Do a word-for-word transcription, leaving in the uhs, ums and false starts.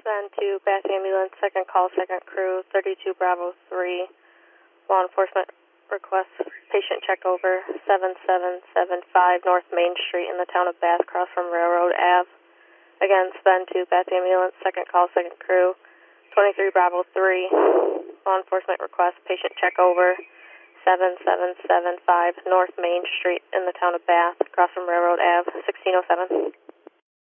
Then to Bath Ambulance, second call, second crew, thirty-two Bravo three. Law enforcement requests patient check over seven seven seven five North Main Street in the town of Bath, across from Railroad Ave. Again, then to Bath Ambulance, second call, second crew, twenty-three Bravo three. Law enforcement requests patient check over seven seven seven five North Main Street in the town of Bath, across from Railroad Ave, sixteen oh seven.